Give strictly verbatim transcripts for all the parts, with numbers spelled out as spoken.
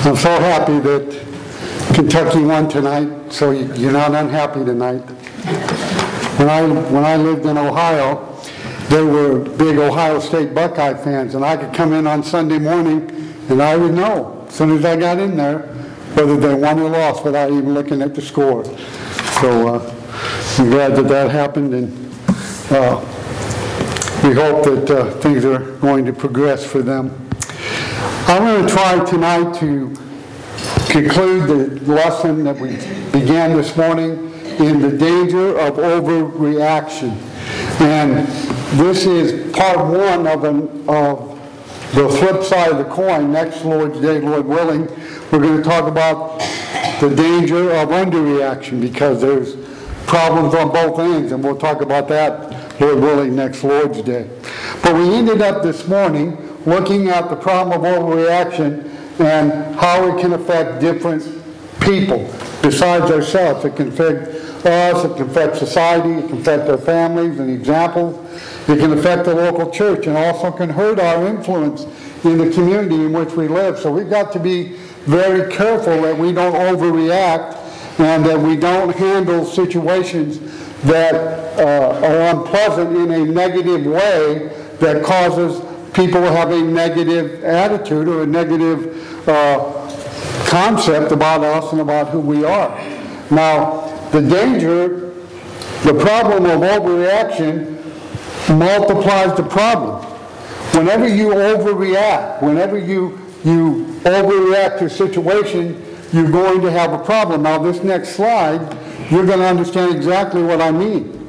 I'm so happy that Kentucky won tonight, so you're not unhappy tonight. When I, when I lived in Ohio, there were big Ohio State Buckeye fans, and I could come in on Sunday morning and I would know as soon as I got in there whether they won or lost without even looking at the score. So uh, I'm glad that that happened, and uh, we hope that uh, things are going to progress for them. I'm going to try tonight to conclude the lesson that we began this morning in the danger of overreaction. And this is part one of, an, of the flip side of the coin. Next Lord's Day, Lord willing, we're going to talk about the danger of underreaction, because there's problems on both ends, and we'll talk about that, Lord willing, next Lord's Day. But we ended up this morning looking at the problem of overreaction and how it can affect different people besides ourselves. It can affect us, it can affect society, it can affect our families and examples. It can affect the local church, and also can hurt our influence in the community in which we live. So we've got to be very careful that we don't overreact and that we don't handle situations that uh, are unpleasant in a negative way that causes people to have a negative attitude or a negative uh, concept about us and about who we are. Now, the danger, the problem of overreaction multiplies the problem. Whenever you overreact, whenever you, you overreact to a situation, you're going to have a problem. Now, this next slide, you're going to understand exactly what I mean.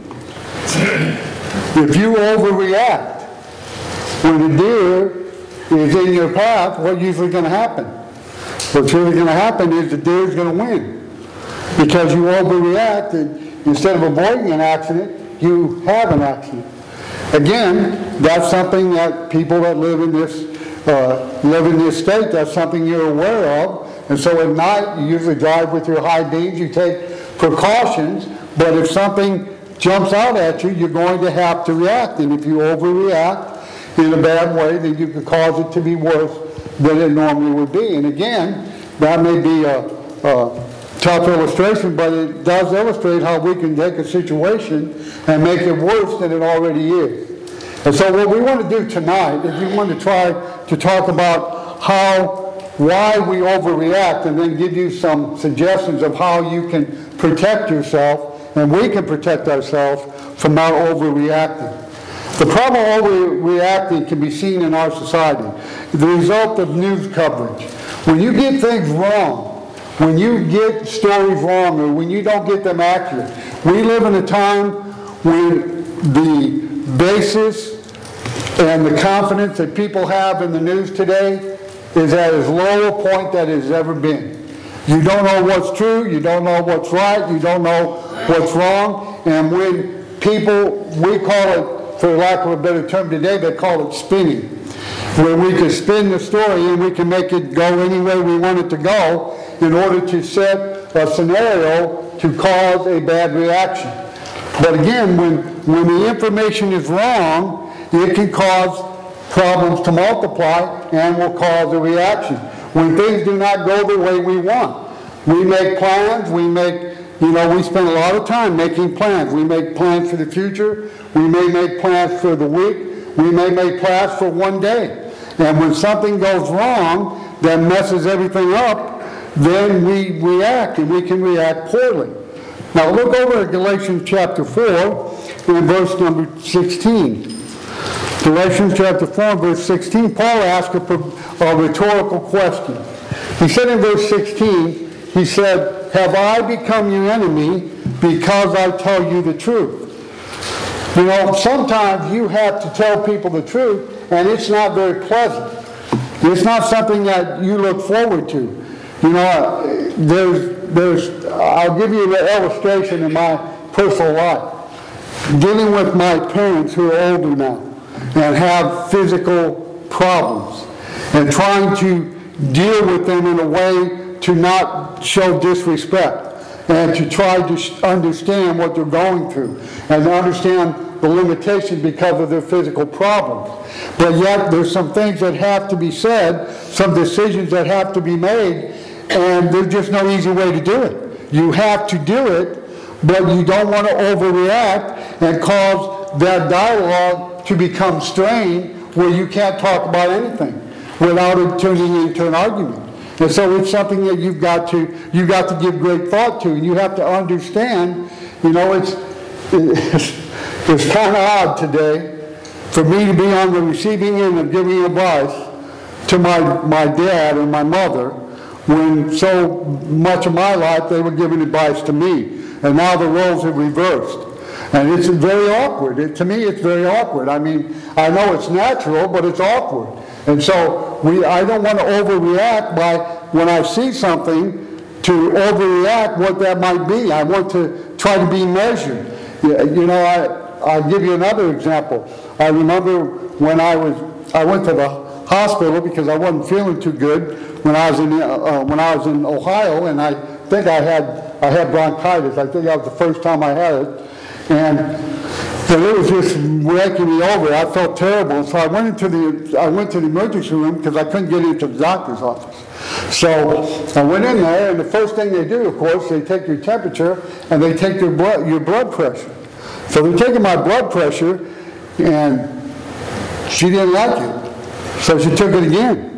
If you overreact, when a deer is in your path, what's usually going to happen? What's really going to happen is the deer is going to win. Because you overreact, and instead of avoiding an accident, you have an accident. Again, that's something that people that live in this uh, live in this state, that's something you're aware of. And so at night, you usually drive with your high beams, you take precautions, but if something jumps out at you, you're going to have to react. And if you overreact in a bad way, then you could cause it to be worse than it normally would be. And again, that may be a, a tough illustration, but it does illustrate how we can take a situation and make it worse than it already is. And so what we want to do tonight is we want to try to talk about how, why we overreact, and then give you some suggestions of how you can protect yourself, and we can protect ourselves from not overreacting. The problem of overreacting can be seen in our society. The result of news coverage. When you get things wrong, when you get stories wrong, or when you don't get them accurate, we live in a time when the basis and the confidence that people have in the news today is at as low a point that it has ever been. You don't know what's true, you don't know what's right, you don't know what's wrong, and when people, we call it, for lack of a better term today, they call it spinning, where we can spin the story and we can make it go any way we want it to go in order to set a scenario to cause a bad reaction. But again, when, when the information is wrong, it can cause problems to multiply and will cause a reaction. When things do not go the way we want, we make plans, we make, you know, we spend a lot of time making plans. We make plans for the future, we may make plans for the week, we may make plans for one day. And when something goes wrong that messes everything up, then we react, and we can react poorly. Now look over at Galatians chapter four and verse number sixteen. Galatians chapter four, verse sixteen, Paul asked a, a rhetorical question. He said in verse sixteen, he said, "Have I become your enemy because I tell you the truth?" You know, sometimes you have to tell people the truth, and it's not very pleasant. It's not something that you look forward to. You know, there's, there's, I'll give you an illustration in my personal life. Dealing with my parents who are older now and have physical problems, and trying to deal with them in a way to not show disrespect, and to try to understand what they're going through, and to understand the limitation because of their physical problems. But yet there's some things that have to be said, some decisions that have to be made, and there's just no easy way to do it. You have to do it, but you don't want to overreact and cause that dialogue to become strained where you can't talk about anything without it turning into an argument. And so it's something that you've got to you've got to give great thought to, and you have to understand. You know, it's it's, it's kind of odd today for me to be on the receiving end of giving advice to my my dad and my mother, when so much of my life they were giving advice to me, and now the roles have reversed. And it's very awkward. It, to me, it's very awkward. I mean, I know it's natural, but it's awkward. And so we, I don't want to overreact by, when I see something, to overreact what that might be. I want to try to be measured. You know, I, I'll give you another example. I remember when I was, I went to the hospital because I wasn't feeling too good when I was in, uh, when I was in Ohio, and I think I had, I had bronchitis. I think that was the first time I had it. And, and it was just wrecking me over. I felt terrible. So I went into the I went to the emergency room because I couldn't get into the doctor's office. So I went in there, and the first thing they do, of course, they take your temperature and they take your blood your blood pressure. So they're taking my blood pressure, and she didn't like it. So she took it again.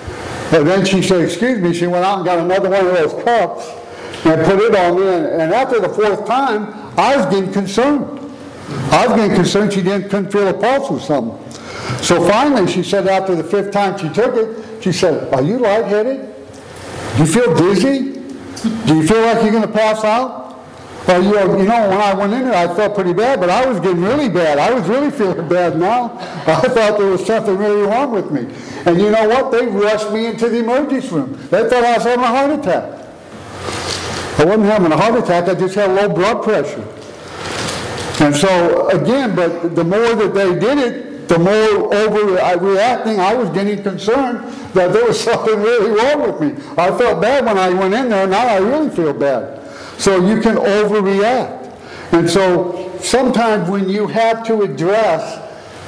And then she said, "Excuse me," she went out and got another one of those cups and put it on me. And, and after the fourth time, I was getting concerned. I was getting concerned she didn't, couldn't feel a pulse or something. So finally, she said after the fifth time she took it, she said, "Are you lightheaded? Do you feel dizzy? Do you feel like you're going to pass out?" Well, you know, you know, when I went in there, I felt pretty bad, but I was getting really bad. I was really feeling bad now. I thought there was something really wrong with me. And you know what? They rushed me into the emergency room. They thought I was having a heart attack. I wasn't having a heart attack, I just had low blood pressure. And so, again, but the more that they did it, the more overreacting I was getting concerned that there was something really wrong with me. I felt bad when I went in there, now I really feel bad. So you can overreact. And so sometimes when you have to address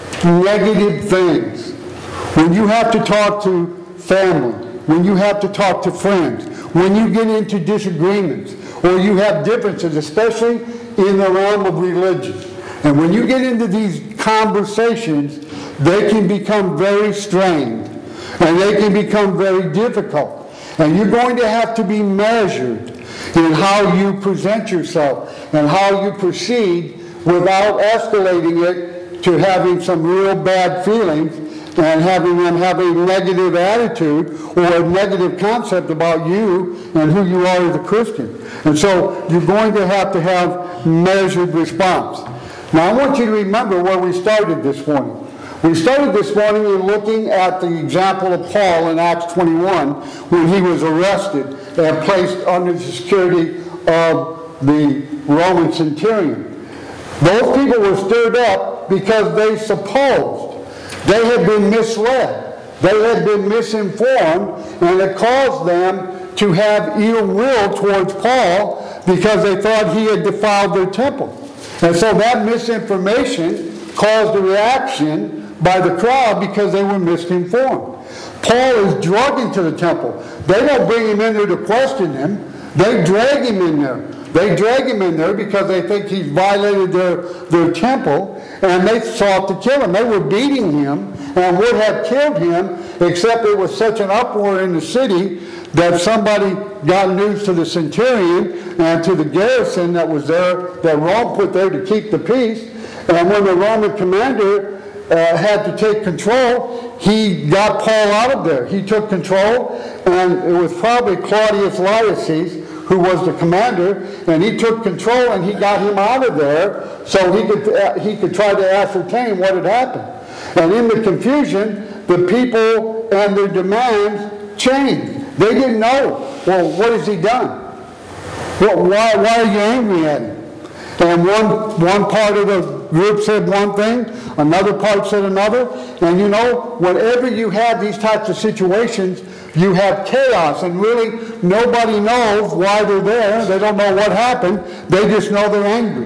negative things, when you have to talk to family, when you have to talk to friends, when you get into disagreements, or you have differences, especially in the realm of religion. And when you get into these conversations, they can become very strained, and they can become very difficult. And you're going to have to be measured in how you present yourself and how you proceed without escalating it to having some real bad feelings and having them have a negative attitude or a negative concept about you and who you are as a Christian. And so you're going to have to have measured response. Now I want you to remember where we started this morning. We started this morning in looking at the example of Paul in Acts twenty-one when he was arrested and placed under the security of the Roman centurion. Those people were stirred up because they supposed they had been misled. They had been misinformed, and it caused them to have ill will towards Paul because they thought he had defiled their temple. And so that misinformation caused a reaction by the crowd because they were misinformed. Paul is drugged into the temple. They don't bring him in there to question him. They drag him in there. They drag him in there because they think he's violated their, their temple, and they sought to kill him. They were beating him and would have killed him, except it was such an uproar in the city that somebody got news to the centurion and to the garrison that was there, that Rome put there to keep the peace. And when the Roman commander uh, had to take control, he got Paul out of there. He took control, and it was probably Claudius Lysias who was the commander, and he took control and he got him out of there so he could uh, he could try to ascertain what had happened. And in the confusion, the people and their demands changed. They didn't know, well, what has he done? Well, why, why are you angry at him? And one, one part of the group said one thing, another part said another. And you know, whenever you have these types of situations, you have chaos, and really nobody knows why they're there. They don't know what happened. They just know they're angry.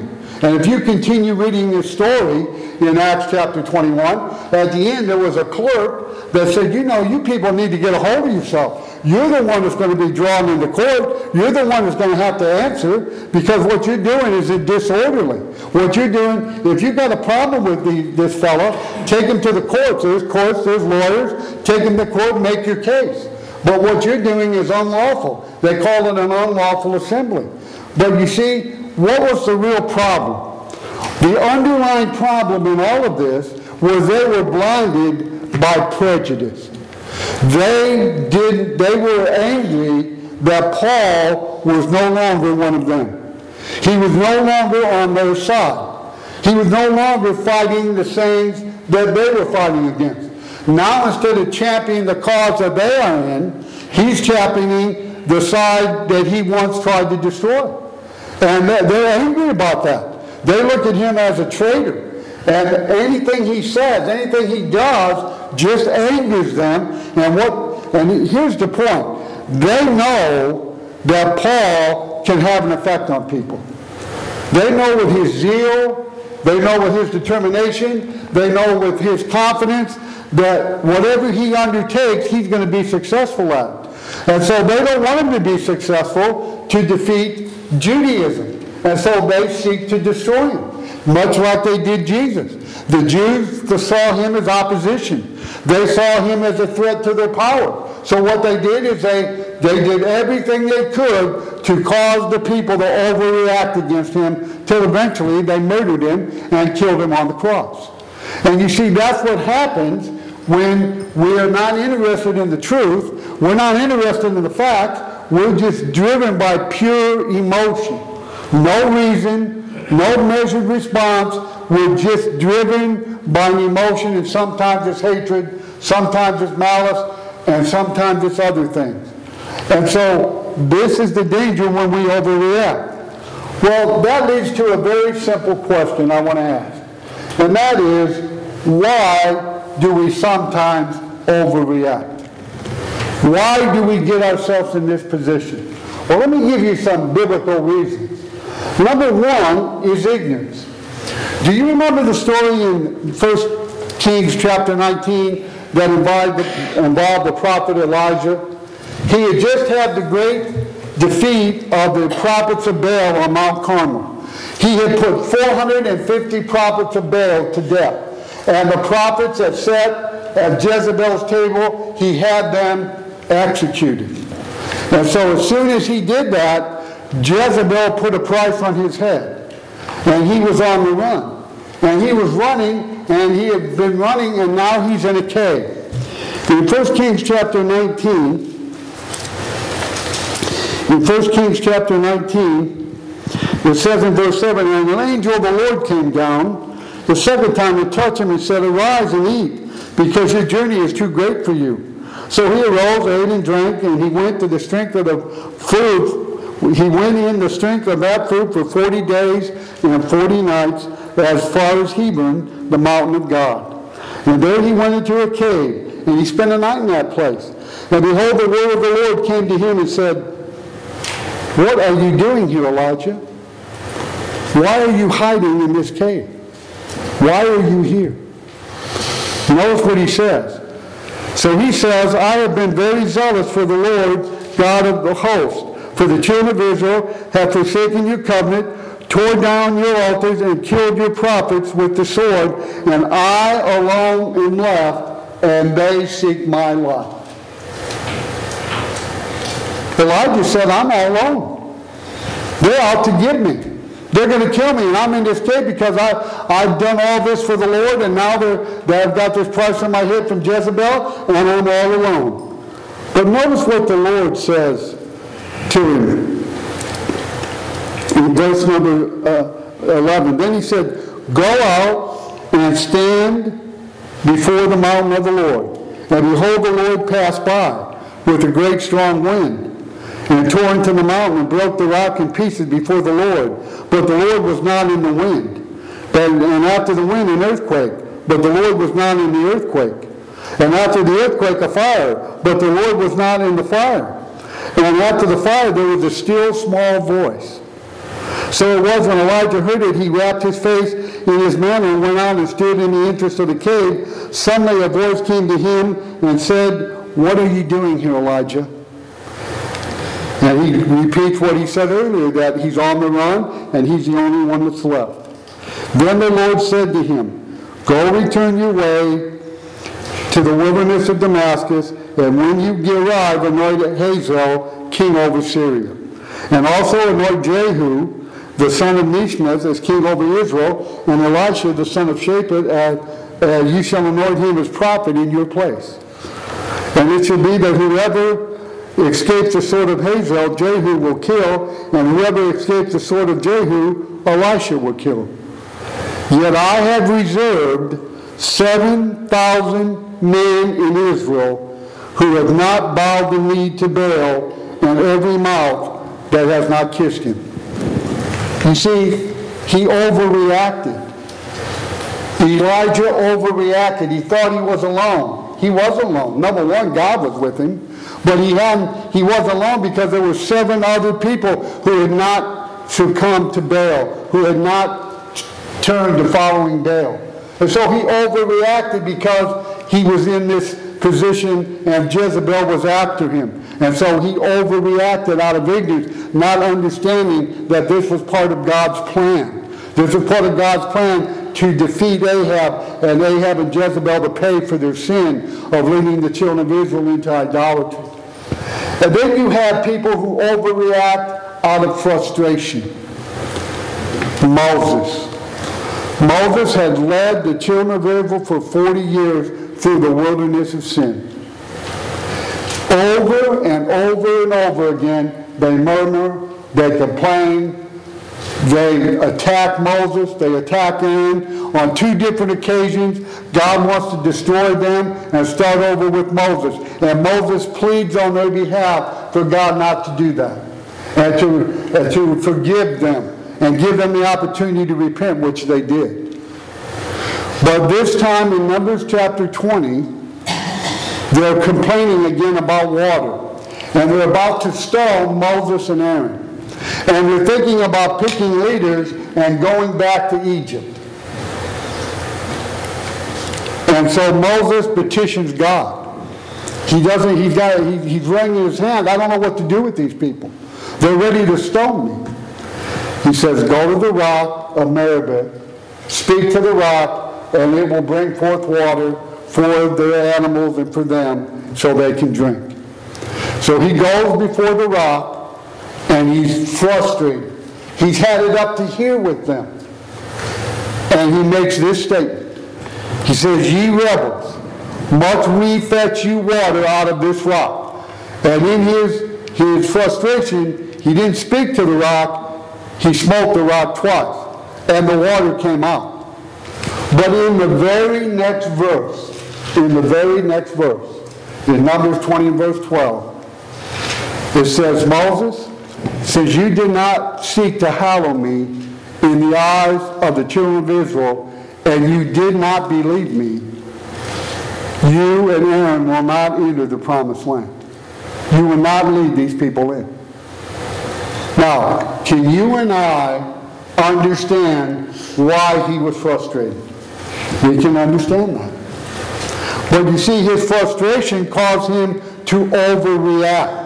And if you continue reading this story in Acts chapter twenty-one, at the end there was a clerk that said, you know, you people need to get a hold of yourself. You're the one that's going to be drawn into court. You're the one that's going to have to answer, because what you're doing is disorderly. What you're doing, if you've got a problem with the, this fellow, take him to the courts. There's courts, there's lawyers. Take him to court and make your case. But what you're doing is unlawful. They call it an unlawful assembly. But you see, what was the real problem? The underlying problem in all of this was they were blinded by prejudice. They did. They were angry that Paul was no longer one of them. He was no longer on their side. He was no longer fighting the things that they were fighting against. Now, instead of championing the cause that they are in, he's championing the side that he once tried to destroy. And they're angry about that. They look at him as a traitor. And anything he says, anything he does, just angers them. And what? And here's the point. They know that Paul can have an effect on people. They know with his zeal, they know with his determination, they know with his confidence that whatever he undertakes, he's going to be successful at. And so they don't want him to be successful to defeat Judaism. And so they seek to destroy him, much like they did Jesus. The Jews saw him as opposition. They saw him as a threat to their power. So what they did is they, they did everything they could to cause the people to overreact against him, till eventually they murdered him and killed him on the cross. And you see, that's what happens when we are not interested in the truth. We're not interested in the facts. We're just driven by pure emotion. No reason, no measured response. We're just driven by an emotion, and sometimes it's hatred, sometimes it's malice, and sometimes it's other things. And so this is the danger when we overreact. Well, that leads to a very simple question I want to ask. And that is, why do we sometimes overreact? Why do we get ourselves in this position? Well, let me give you some biblical reasons. Number one is ignorance. Do you remember the story in First Kings chapter nineteen that involved the, involved the prophet Elijah? He had just had the great defeat of the prophets of Baal on Mount Carmel. He had put four hundred fifty prophets of Baal to death. And the prophets that sat at Jezebel's table, he had them executed. And so as soon as he did that, Jezebel put a price on his head. And he was on the run. And he was running, and he had been running, and now he's in a cave. In First Kings chapter nineteen, in First Kings chapter nineteen, it says in verse seven, and an angel of the Lord came down the second time to touch him and said, arise and eat, because your journey is too great for you. So he arose, ate and drank, and he went to the strength of the food. He went in the strength of that food for forty days and forty nights as far as Hebron, the mountain of God. And there he went into a cave, and he spent a night in that place. And behold, the word of the Lord came to him and said, what are you doing here, Elijah? Why are you hiding in this cave? Why are you here? Notice what he says. So he says, I have been very zealous for the Lord God of the host. For the children of Israel have forsaken your covenant, tore down your altars, and killed your prophets with the sword, and I alone am left, and they seek my life. Elijah said, I'm all alone. They're out to get me. They're going to kill me, and I'm in this cave because I, I've done all this for the Lord, and now they're, they've got this price on my head from Jezebel, and I'm all alone. But notice what the Lord says to him. In verse number uh, eleven, then he said, go out and stand before the mountain of the Lord. And behold, the Lord passed by with a great strong wind, and tore into the mountain and broke the rock in pieces before the Lord. But the Lord was not in the wind. But, and after the wind, an earthquake. But the Lord was not in the earthquake. And after the earthquake, a fire. But the Lord was not in the fire. And after the fire, there was a still small voice. So it was when Elijah heard it, he wrapped his face in his mantle and went out and stood in the entrance of the cave. Suddenly a voice came to him and said, "What are you doing here, Elijah?" And he repeats what he said earlier, that he's on the run and he's the only one that's left. Then the Lord said to him, "Go return your way to the wilderness of Damascus, and when you arrive, anoint Hazael king over Syria. And also anoint Jehu, the son of Nishmath, as king over Israel, and Elisha, the son of Shaphat, as, uh, you shall anoint him as prophet in your place. And it shall be that whoever escapes the sword of Hazael, Jehu will kill, and whoever escapes the sword of Jehu, Elisha will kill. Yet I have reserved seven thousand men in Israel who have not bowed the knee to Baal, and every mouth that has not kissed him." You see, he overreacted. Elijah overreacted. He thought he was alone. He was alone. Number one, God was with him. But he hadn't, he was alone because there were seven other people who had not succumbed to Baal, who had not turned to following Baal. And so he overreacted because he was in this position and Jezebel was after him. And so he overreacted out of ignorance, not understanding that this was part of God's plan. This was part of God's plan to defeat Ahab, and Ahab and Jezebel to pay for their sin of leading the children of Israel into idolatry. And then you have people who overreact out of frustration. Moses. Moses had led the children of Israel for forty years through the wilderness of sin. Over and over and over again, they murmur, they complain, they attack Moses, they attack Aaron. On two different occasions, God wants to destroy them and start over with Moses. And Moses pleads on their behalf for God not to do that, and to, and to forgive them and give them the opportunity to repent, which they did. But this time in Numbers chapter twenty, they're complaining again about water. And they're about to stone Moses and Aaron. And they're thinking about picking leaders and going back to Egypt. And so Moses petitions God. He doesn't, he's got, he, he's wringing his hand. I don't know what to do with these people. They're ready to stone me. He says, "Go to the rock of Meribah, speak to the rock, and it will bring forth water for their animals and for them so they can drink." So he goes before the rock and he's frustrated. He's had it up to here with them. And he makes this statement. He says, "Ye rebels, must we fetch you water out of this rock?" And in his, his frustration, he didn't speak to the rock, he smote the rock twice. And the water came out. But in the very next verse, in the very next verse, in Numbers twenty and verse twelve, it says, "Moses, since you did not seek to hallow me in the eyes of the children of Israel, and you did not believe me, you and Aaron will not enter the promised land." You will not lead these people in. Now, can you and I understand why he was frustrated? We can understand that. But you see, his frustration caused him to overreact.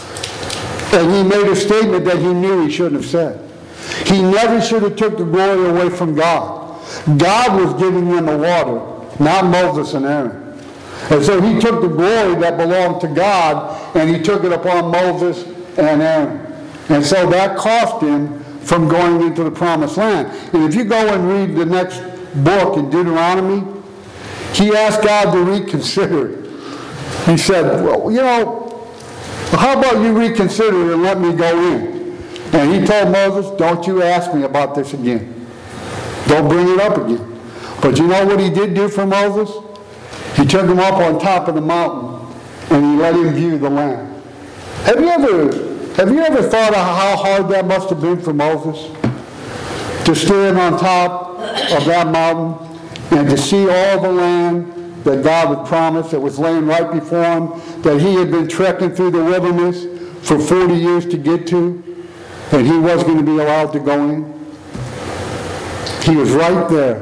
And he made a statement that he knew he shouldn't have said. He never should have took the glory away from God. God was giving them the water, not Moses and Aaron. And so he took the glory that belonged to God, and he took it upon Moses and Aaron. And so that cost him from going into the promised land. And if you go and read the next book in Deuteronomy, he asked God to reconsider it. He said, "Well, you know, how about you reconsider it and let me go in?" And he told Moses, "Don't you ask me about this again. Don't bring it up again." But you know what he did do for Moses? He took him up on top of the mountain and he let him view the land. Have you ever, have you ever thought of how hard that must have been for Moses? To stand on top of that mountain and to see all the land that God had promised that was laying right before him, that he had been trekking through the wilderness for forty years to get to. and he was going to be allowed to go in? He was right there.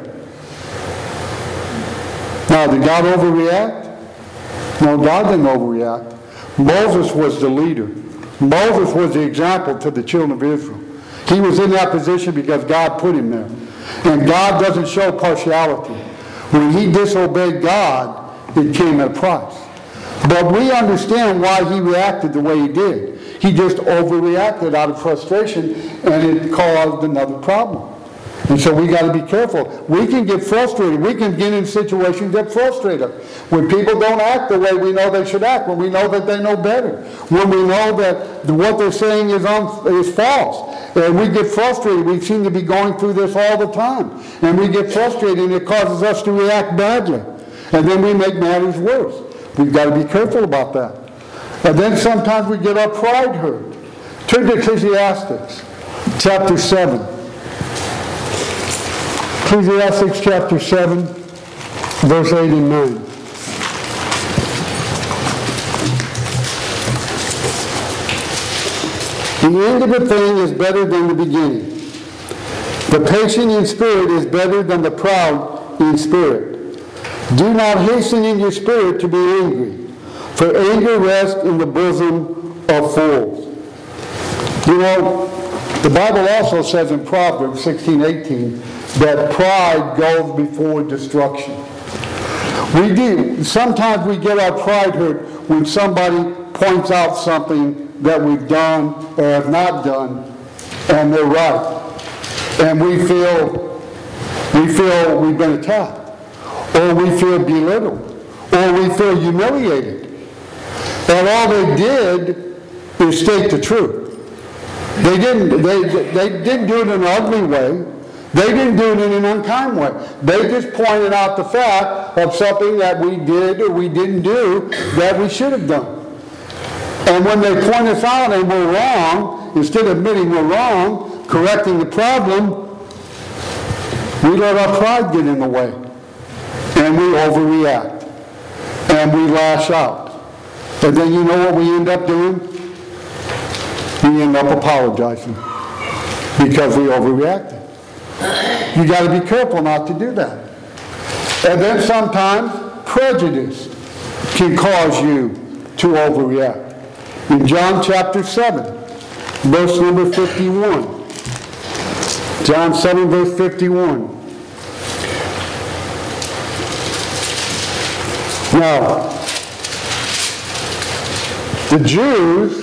Now, did God overreact? No, God didn't overreact. Moses was the leader. Moses was the example to the children of Israel. He was in that position because God put him there. And God doesn't show partiality. When he disobeyed God, it came at a price. But we understand why he reacted the way he did. He just overreacted out of frustration, and it caused another problem. And so we got to be careful. We can get frustrated. We can get in situations that frustrate us. When people don't act the way we know they should act, when we know that they know better, when we know that what they're saying is, un- is false, and we get frustrated. We seem to be going through this all the time. And we get frustrated, and it causes us to react badly. And then we make matters worse. We've got to be careful about that. And then sometimes we get our pride hurt. Turn to Ecclesiastes, chapter seven. Ecclesiastes chapter seven, verse eight and nine. The end of a thing is better than the beginning. The patient in spirit is better than the proud in spirit. Do not hasten in your spirit to be angry, for anger rests in the bosom of fools. You know, the Bible also says in Proverbs sixteen eighteen that pride goes before destruction. We do. Sometimes we get our pride hurt when somebody points out something that we've done or have not done, and they're right. And we feel, we feel we've been attacked, or we feel belittled, or we feel humiliated. And all they did is state the truth. They didn't, they, they didn't do it in an ugly way. They didn't do it in an unkind way. They just pointed out the fact of something that we did or we didn't do that we should have done. And when they point us out and we're wrong, instead of admitting we're wrong, correcting the problem, we let our pride get in the way. And we overreact. And we lash out. And then you know what we end up doing? We end up apologizing because we overreacted. You got to be careful not to do that. And then sometimes prejudice can cause you to overreact. In John chapter seven, verse number fifty-one. John seven, verse fifty-one. Now, the Jews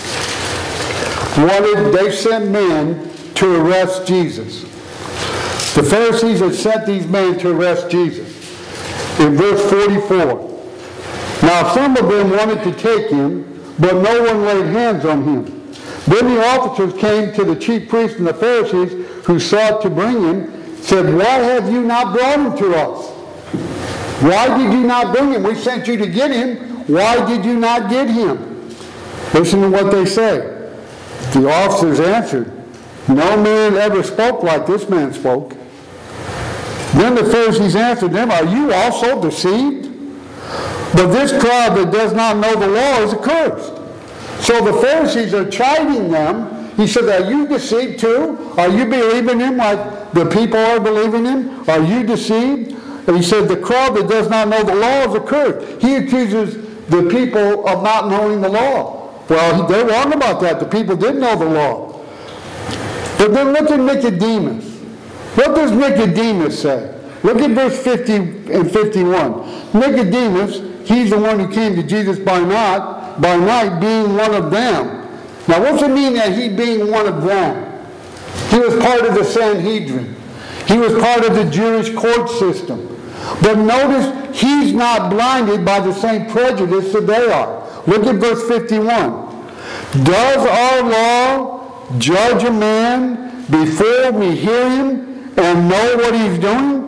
wanted, they sent men to arrest Jesus. The Pharisees had sent these men to arrest Jesus. In verse forty-four. Now some of them wanted to take him, but no one laid hands on him. Then the officers came to the chief priests and the Pharisees who sought to bring him, said, why have you not brought him to us? Why did you not bring him? We sent you to get him. Why did you not get him? Listen to what they say. The officers answered, no man ever spoke like this man spoke. Then the Pharisees answered them, are you also deceived? But this crowd that does not know the law is accursed. So the Pharisees are chiding them. He said, are you deceived too? Are you believing him like the people are believing him? Are you deceived? And he said, the crowd that does not know the law is accursed. He accuses the people of not knowing the law. Well, they're wrong about that. The people did know the law. But then look at Nicodemus. What does Nicodemus say? Look at verse fifty and fifty-one. Nicodemus, he's the one who came to Jesus by night, by night being one of them. Now what's it mean that he being one of them? He was part of the Sanhedrin. He was part of the Jewish court system. But notice, he's not blinded by the same prejudice that they are. Look at verse fifty-one. Does our law judge a man before we hear him and know what he's doing?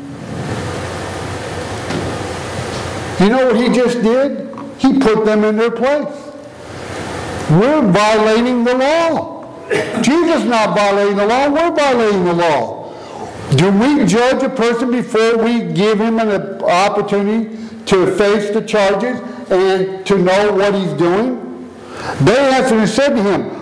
You know what he just did? He put them in their place. We're violating the law. Jesus is not violating the law. We're violating the law. Do we judge a person before we give him an opportunity to face the charges and to know what he's doing? They answered and said to him,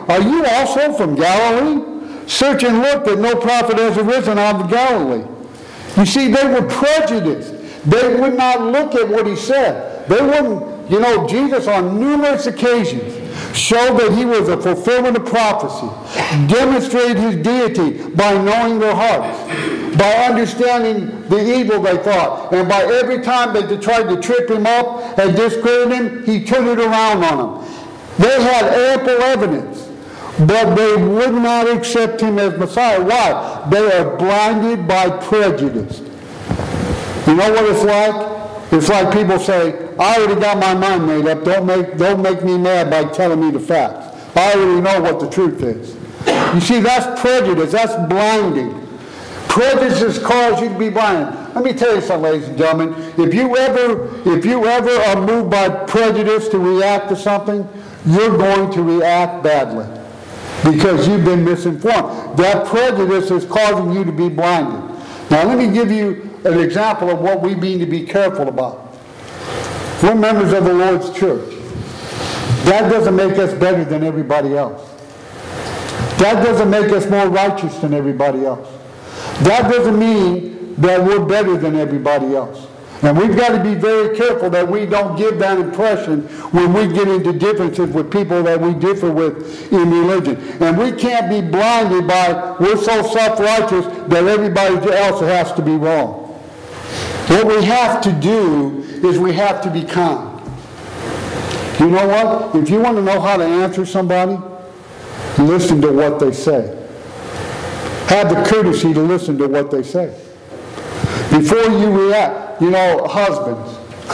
are you also from Galilee? Search and look that no prophet has arisen out of Galilee. You see, they were prejudiced. They would not look at what he said. They wouldn't, you know, Jesus on numerous occasions showed that he was a fulfillment of prophecy, demonstrated his deity by knowing their hearts, by understanding the evil they thought, and by every time that they tried to trip him up and discredit him, he turned it around on them. They had ample evidence, but they would not accept him as Messiah. Why? They are blinded by prejudice. You know what it's like? It's like people say, I already got my mind made up. Don't make, don't make me mad by telling me the facts. I already know what the truth is. You see, that's prejudice. That's blinding. Prejudice causes you to be blind. Let me tell you something, ladies and gentlemen. If you ever, if you ever are moved by prejudice to react to something, you're going to react badly because you've been misinformed. That prejudice is causing you to be blinded. Now, let me give you an example of what we mean to be careful about. We're members of the Lord's church. That doesn't make us better than everybody else. That doesn't make us more righteous than everybody else. That doesn't mean that we're better than everybody else. And we've got to be very careful that we don't give that impression when we get into differences with people that we differ with in religion. And we can't be blinded by, we're so self-righteous that everybody else has to be wrong. What we have to do is we have to be kind. You know what? If you want to know how to answer somebody, listen to what they say. Have the courtesy to listen to what they say. Before you react, you know, husbands,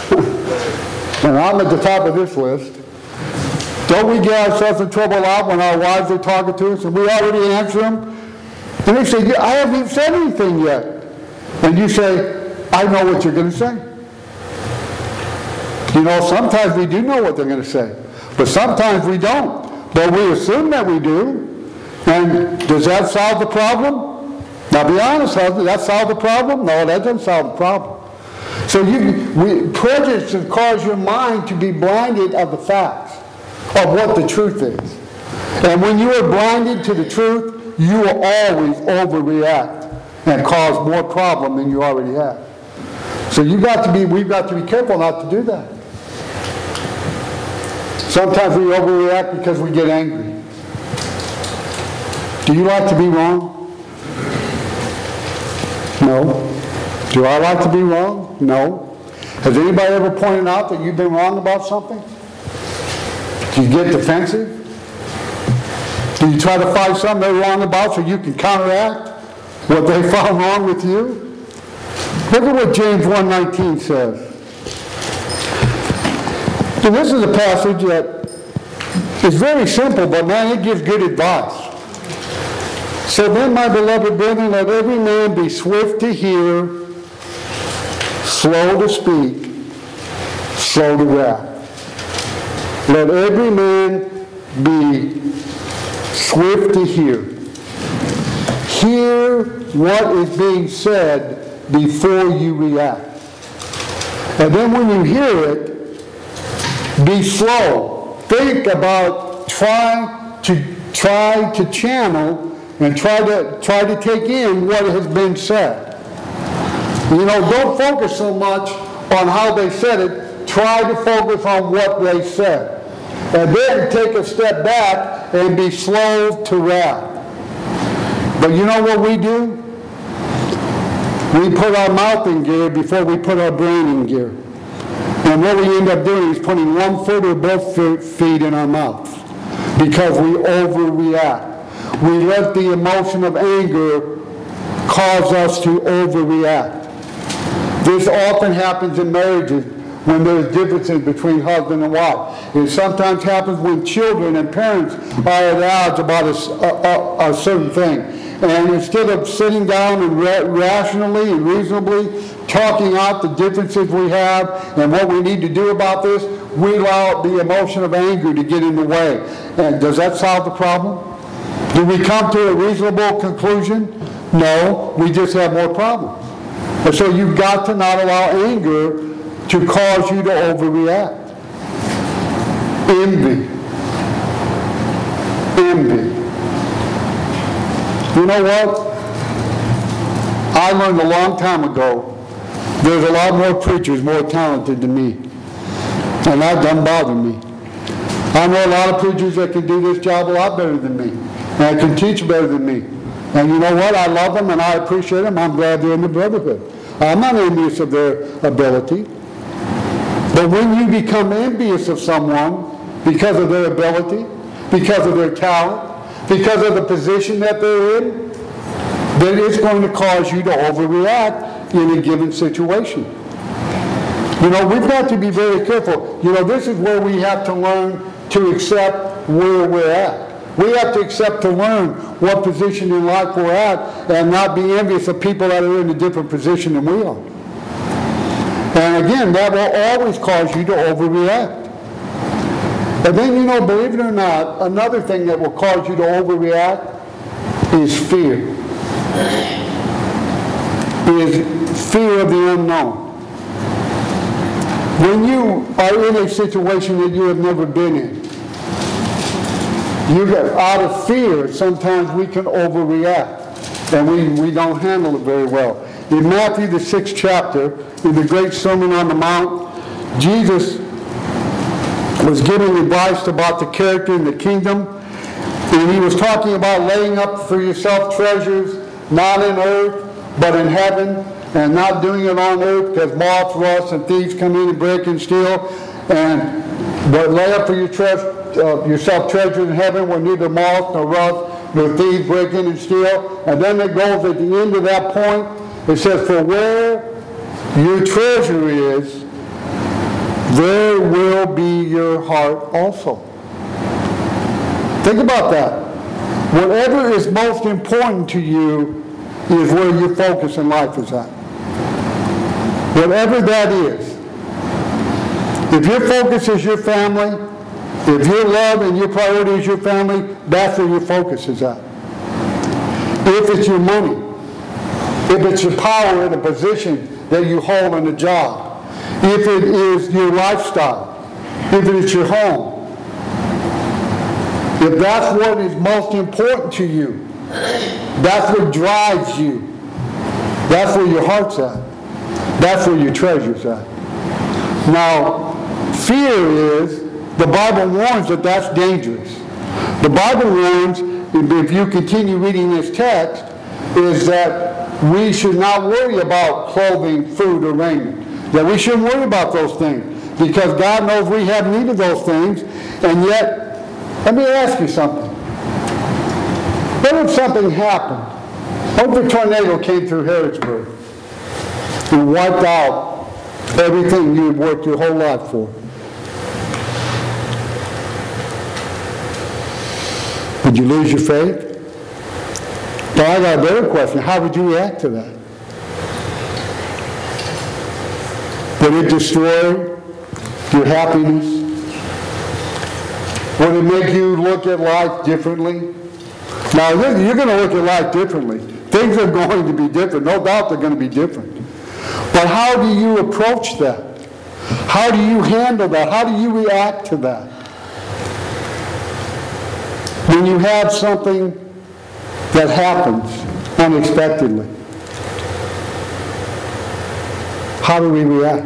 and I'm at the top of this list, don't we get ourselves in trouble a lot when our wives are talking to us and we already answer them? And they say, yeah, I haven't even said anything yet. And you say, I know what you're going to say. You know, sometimes we do know what they're going to say, but sometimes we don't. But we assume that we do. And does that solve the problem? Now be honest, husband, does that solve the problem? No, that doesn't solve the problem. So you, we, prejudice has caused your mind to be blinded of the facts, of what the truth is. And when you are blinded to the truth, you will always overreact and cause more problem than you already have. So you got to be, we've got to be careful not to do that. Sometimes we overreact because we get angry. Do you like to be wrong? No. Do I like to be wrong? No. Has anybody ever pointed out that you've been wrong about something? Do you get defensive? Do you try to find something they're wrong about so you can counteract what they found wrong with you? Look at what James one nineteen says. And this is a passage that is very simple, but man, it gives good advice. So then, my beloved brethren, let every man be swift to hear, slow to speak, slow to wrath. Let every man be swift to hear. Hear what is being said before you react. And then when you hear it, be slow. Think about trying to try to channel and try to try to take in what has been said. You know, don't focus so much on how they said it. Try to focus on what they said. And then take a step back and be slow to wrath. But you know what we do? We put our mouth in gear before we put our brain in gear. And what we end up doing is putting one foot or both feet in our mouth because we overreact. We let the emotion of anger cause us to overreact. This often happens in marriages when there's differences between husband and wife. It sometimes happens when children and parents are at odds about a, a, a certain thing. And instead of sitting down and ra- rationally and reasonably talking out the differences we have and what we need to do about this, we allow the emotion of anger to get in the way. And does that solve the problem? Do we come to a reasonable conclusion? No, we just have more problems. And so you've got to not allow anger to cause you to overreact. Envy. Envy. You know what? I learned a long time ago, there's a lot more preachers more talented than me. And that doesn't bother me. I know a lot of preachers that can do this job a lot better than me. And can teach better than me. And you know what? I love them and I appreciate them. I'm glad they're in the brotherhood. I'm not envious of their ability. But when you become envious of someone because of their ability, because of their talent, because of the position that they're in, then it's going to cause you to overreact in a given situation. You know, we've got to be very careful. You know, this is where we have to learn to accept where we're at. We have to accept to learn what position in life we're at and not be envious of people that are in a different position than we are. And again, that will always cause you to overreact. And then, you know, believe it or not, another thing that will cause you to overreact is fear. Is fear of the unknown. When you are in a situation that you have never been in, you get out of fear, sometimes we can overreact and we, we don't handle it very well. In Matthew, the sixth chapter, in the great Sermon on the Mount, Jesus was giving advice about the character in the kingdom, and he was talking about laying up for yourself treasures, not in earth, but in heaven, and not doing it on earth because moths, rust, and thieves come in and break and steal, and but lay up for your treasure. Uh, yourself treasure in heaven where neither moth nor rust nor thieves break in and steal. And then it goes at the end of that point, it says, for where your treasure is, there will be your heart also. Think about that. Whatever is most important to you is where your focus in life is at. Whatever that is. If your focus is your family, if your love and your priority is your family, that's where your focus is at. If it's your money, if it's your power in a position that you hold in a job, if it is your lifestyle, if it is your home, if that's what is most important to you, that's what drives you, that's where your heart's at, that's where your treasure's at. Now, fear is, the Bible warns that that's dangerous. The Bible warns, if you continue reading this text, is that we should not worry about clothing, food, or raiment. That we shouldn't worry about those things because God knows we have need of those things. And yet, let me ask you something. What if something happened? What if a tornado came through Harrisburg and wiped out everything you had worked your whole life for? Would you lose your faith? But I got a better question. How would you react to that? Would it destroy your happiness? Would it make you look at life differently? Now, you're going to look at life differently. Things are going to be different. No doubt they're going to be different. But how do you approach that? How do you handle that? How do you react to that? When you have something that happens unexpectedly, how do we react?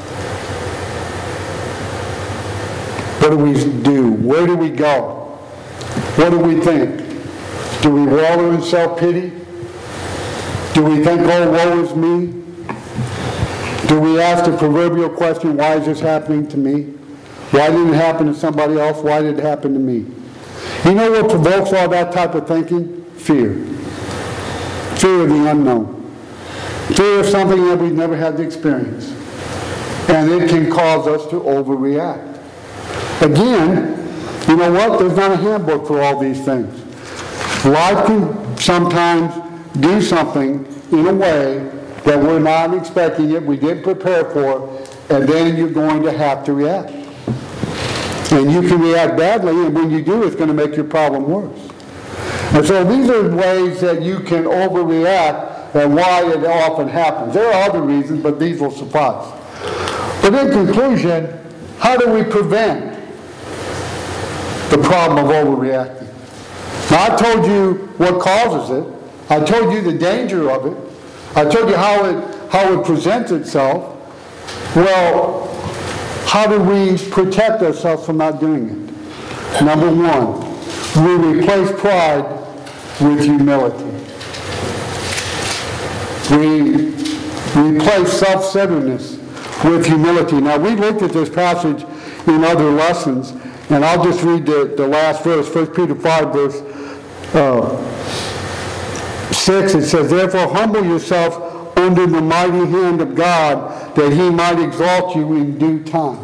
What do we do? Where do we go? What do we think? Do we wallow in self-pity? Do we think, oh, woe is me? Do we ask the proverbial question, why is this happening to me? Why didn't it happen to somebody else? Why did it happen to me? You know what provokes all that type of thinking? Fear. Fear of the unknown. Fear of something that we've never had to experience. And it can cause us to overreact. Again, you know what? There's not a handbook for all these things. Life can sometimes do something in a way that we're not expecting it, we didn't prepare for, and then you're going to have to react. And you can react badly, and when you do, it's going to make your problem worse. And so these are ways that you can overreact and why it often happens. There are other reasons, but these will suffice. But in conclusion, how do we prevent the problem of overreacting? Now, I told you what causes it. I told you the danger of it. I told you how it, how it presents itself. Well, how do we protect ourselves from not doing it? Number one, we replace pride with humility. We replace self-centeredness with humility. Now, we looked at this passage in other lessons, and I'll just read the, the last verse, First Peter five, verse uh, six. It says, "Therefore humble yourself under the mighty hand of God, that he might exalt you in due time."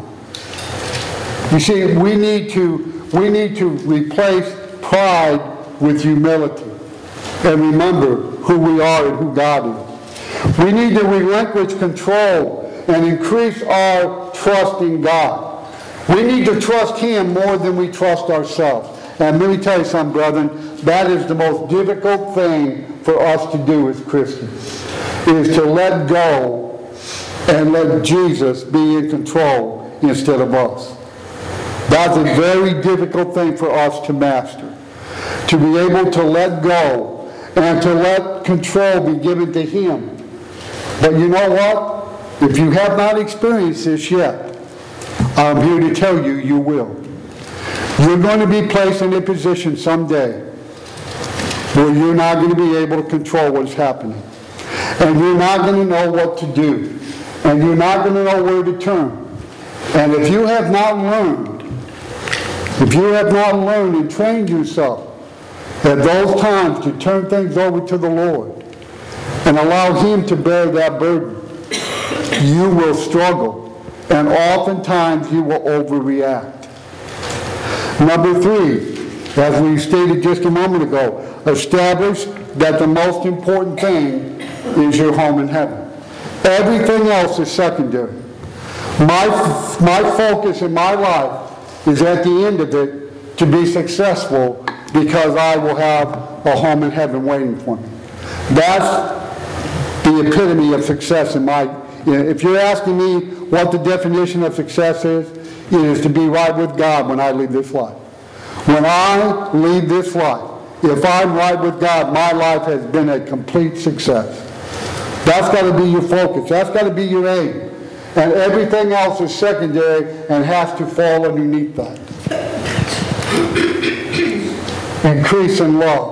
You see, we need to, we need to replace pride with humility and remember who we are and who God is. We need to relinquish control and increase our trust in God. We need to trust Him more than we trust ourselves. And let me tell you something, brethren, that is the most difficult thing for us to do as Christians, is to let go and let Jesus be in control instead of us. That's a very difficult thing for us to master. To be able to let go and to let control be given to Him. But you know what? If you have not experienced this yet, I'm here to tell you, you will. You're going to be placed in a position someday where you're not going to be able to control what's happening. And you're not going to know what to do. And you're not going to know where to turn. And if you have not learned, if you have not learned and trained yourself at those times to turn things over to the Lord and allow Him to bear that burden, you will struggle. And oftentimes you will overreact. Number three, as we stated just a moment ago, establish that the most important thing is your home in heaven. Everything else is secondary. My, my focus in my life is at the end of it to be successful because I will have a home in heaven waiting for me. That's the epitome of success in my. If you're asking me what the definition of success is, it is to be right with God when I leave this life. When I leave this life, if I'm right with God, my life has been a complete success. That's got to be your focus. That's got to be your aim. And everything else is secondary and has to fall underneath that. Increase in love.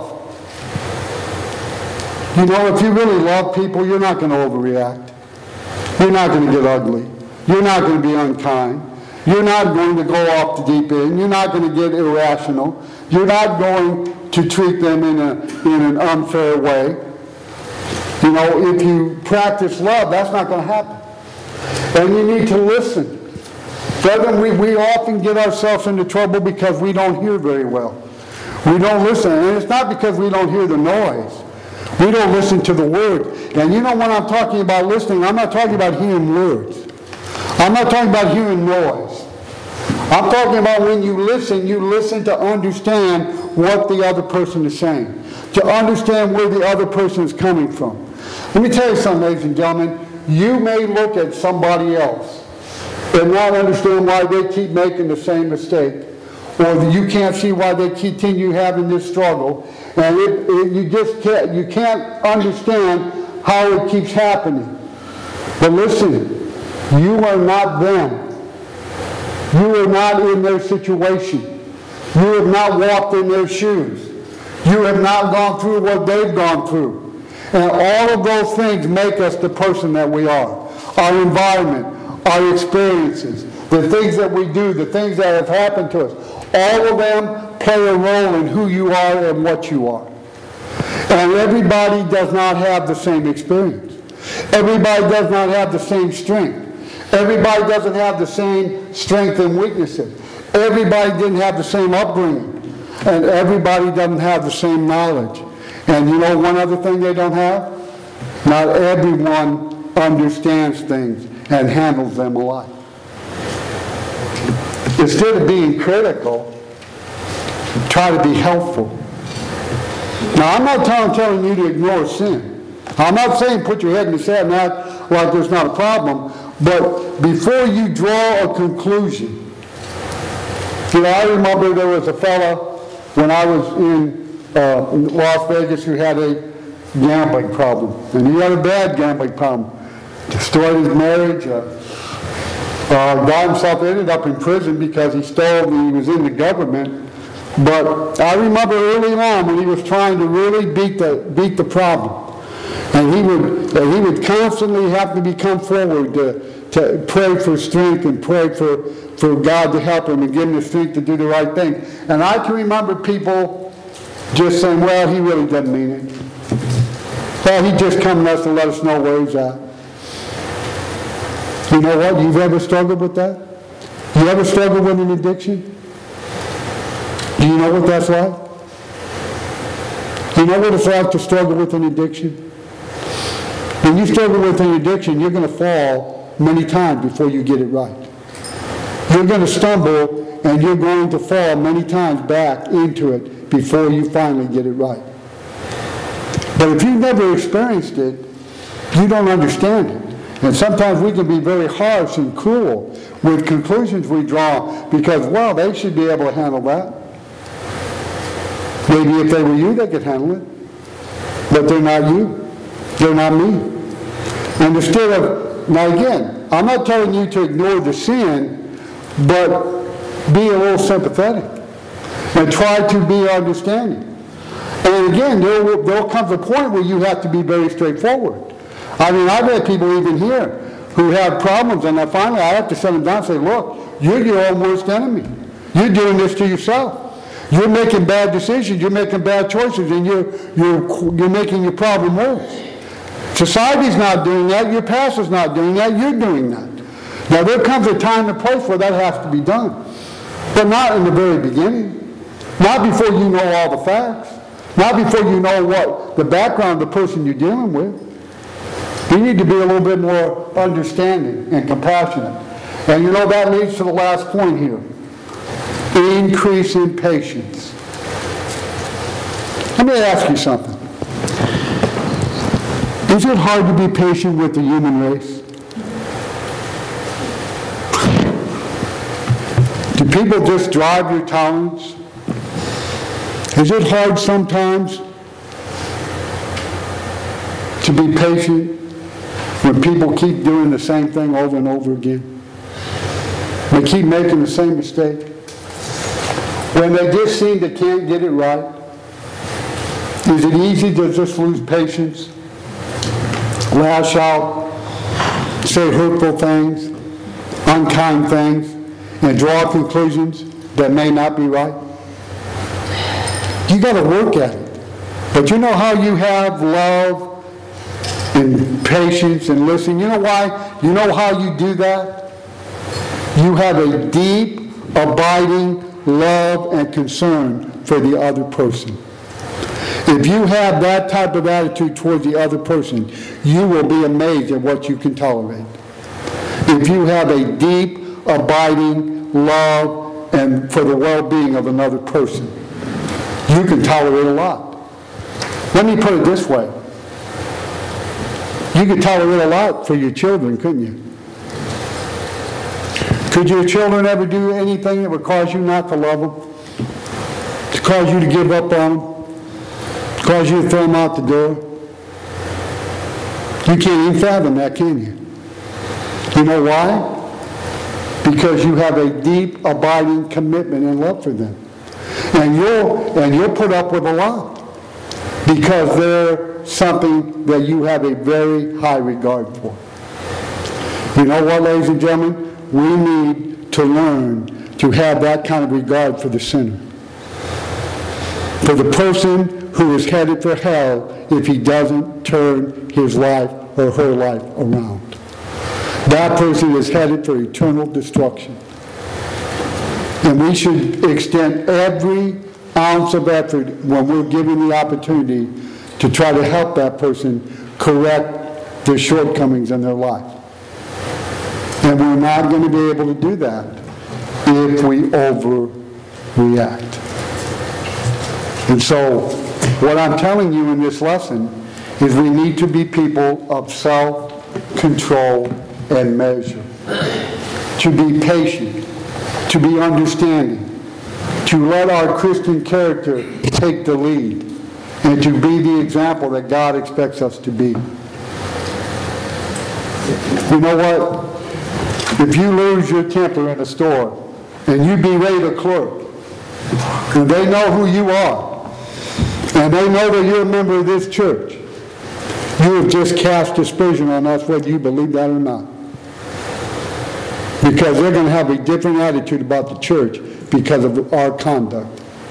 You know, if you really love people, you're not going to overreact. You're not going to get ugly. You're not going to be unkind. You're not going to go off the deep end. You're not going to get irrational. You're not going to treat them in, a, in an unfair way. You know, if you practice love, that's not going to happen. And you need to listen. Brethren, we, we often get ourselves into trouble because we don't hear very well. We don't listen. And it's not because we don't hear the noise. We don't listen to the word. And you know when I'm talking about listening, I'm not talking about hearing words. I'm not talking about hearing noise. I'm talking about when you listen, you listen to understand what the other person is saying. To understand where the other person is coming from. Let me tell you something, ladies and gentlemen. You may look at somebody else and not understand why they keep making the same mistake. Or you can't see why they continue having this struggle. And it, it, you just can't, you can't understand how it keeps happening. But listen, you are not them. You are not in their situation. You have not walked in their shoes. You have not gone through what they've gone through. And all of those things make us the person that we are. Our environment, our experiences, the things that we do, the things that have happened to us. All of them play a role in who you are and what you are. And everybody does not have the same experience. Everybody does not have the same strength. Everybody doesn't have the same strengths and weaknesses. Everybody didn't have the same upbringing. And everybody doesn't have the same knowledge. And you know one other thing they don't have? Not everyone understands things and handles them alike. Instead of being critical, try to be helpful. Now, I'm not telling, telling you to ignore sin. I'm not saying put your head in the sand and act like there's not a problem. But before you draw a conclusion, you know, I remember there was a fella when I was in uh, in Las Vegas who had a gambling problem, and he had a bad gambling problem. Destroyed his marriage, uh, uh, got himself, ended up in prison because he stole, he was in the government. But I remember early on when he was trying to really beat the beat the problem, and he would and he would constantly have to be come forward to, to pray for strength and pray for, for God to help him and give him the strength to do the right thing. And I can remember people just saying, well, he really doesn't mean it. Well, he just come to us to let us know where he's at. You know what? You've ever struggled with that? You ever struggled with an addiction? Do you know what that's like? Do you know what it's like to struggle with an addiction? When you struggle with an addiction, you're going to fall many times before you get it right. You're going to stumble and you're going to fall many times back into it before you finally get it right. But if you've never experienced it, you don't understand it. And sometimes we can be very harsh and cruel with conclusions we draw because, well, they should be able to handle that. Maybe if they were you, they could handle it. But they're not you. They're not me. And instead of, now again, I'm not telling you to ignore the sin, but be a little sympathetic and try to be understanding. And again, there will, there will come a point where you have to be very straightforward. I mean, I've had people even here who have problems, and I finally I have to set them down and say, look, you're your own worst enemy. You're doing this to yourself. You're making bad decisions, you're making bad choices, and you're, you're, you're making your problem worse. Society's not doing that, your pastor's not doing that, you're doing that. Now there comes a time and place where that has to be done. But not in the very beginning. Not before you know all the facts. Not before you know what the background of the person you're dealing with. You need to be a little bit more understanding and compassionate. And you know that leads to the last point here. Increase in patience. Let me ask you something. Is it hard to be patient with the human race? Do people just drive your tolerance? Is it hard sometimes to be patient when people keep doing the same thing over and over again? They keep making the same mistake. When they just seem they can't get it right, is it easy to just lose patience, lash out, say hurtful things, unkind things, and draw conclusions that may not be right? You got to work at it. But you know how you have love and patience and listening? You know why? You know how you do that? You have a deep, abiding love and concern for the other person. If you have that type of attitude towards the other person, you will be amazed at what you can tolerate. If you have a deep, abiding love and for the well-being of another person, you can tolerate a lot. Let me put it this way. You could tolerate a lot for your children, couldn't you? Could your children ever do anything that would cause you not to love them? To cause you to give up on them? To cause you to throw them out the door? You can't even fathom that, can you? You know why? Because you have a deep, abiding commitment and love for them. And you'll, and you'll put up with a lot because they're something that you have a very high regard for. You know what, ladies and gentlemen? We need to learn to have that kind of regard for the sinner. For the person who is headed for hell if he doesn't turn his life or her life around. That person is headed for eternal destruction. And we should extend every ounce of effort when we're given the opportunity to try to help that person correct their shortcomings in their life. And we're not going to be able to do that if we overreact. And so, what I'm telling you in this lesson is we need to be people of self-control and measure. To be patient, to be understanding, to let our Christian character take the lead and to be the example that God expects us to be. You know what? If you lose your temper in a store and you berate a clerk, and they know who you are, and they know that you're a member of this church, you have just cast aspersion on us whether you believe that or not. Because they're going to have a different attitude about the church because of our conduct.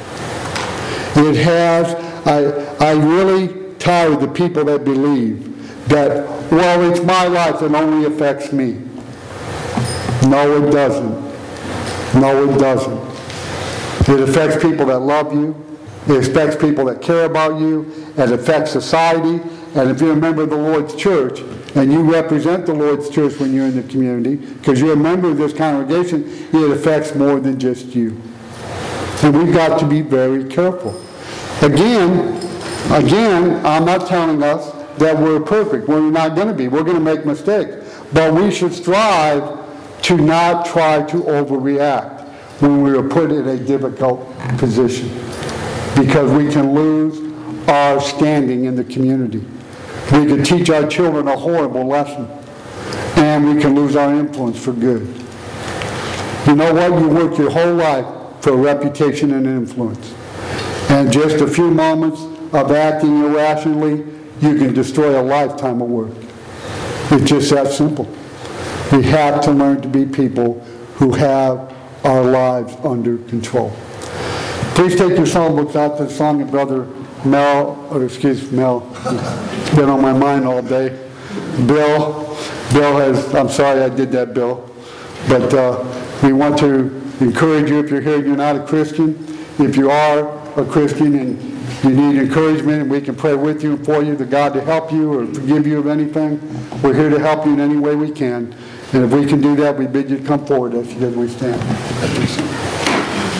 It has, I, I really tire the people that believe that, well, it's my life and only affects me. No, it doesn't. No, it doesn't. It affects people that love you. It affects people that care about you. It affects society. And if you're a member of the Lord's church, and you represent the Lord's church when you're in the community, because you're a member of this congregation, it affects more than just you. And we've got to be very careful. Again, again, I'm not telling us that we're perfect. We're not going to be. We're going to make mistakes. But we should strive to not try to overreact when we are put in a difficult position, because we can lose our standing in the community. We could teach our children a horrible lesson, and we can lose our influence for good. You know what? You work your whole life for a reputation and influence. And just a few moments of acting irrationally, you can destroy a lifetime of work. It's just that simple. We have to learn to be people who have our lives under control. Please take your songbooks out to the song of Brother Mel, or excuse me, Mel. It's been on my mind all day. Bill, Bill has, I'm sorry I did that, Bill. But uh, we want to encourage you, if you're here and you're not a Christian. If you are a Christian and you need encouragement, and we can pray with you and for you, to God to help you or forgive you of anything, we're here to help you in any way we can. And if we can do that, we bid you to come forward as we stand.